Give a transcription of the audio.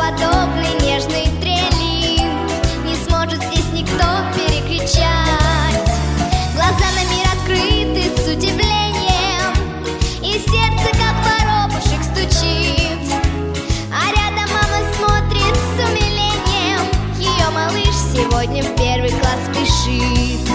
подобной нежной трели не сможет здесь никто перекричать. Глаза на мир открыты с удивлением, и сердце, как воробушек, стучит. А рядом мама смотрит с умилением, ее малыш сегодня в первый класс спешит.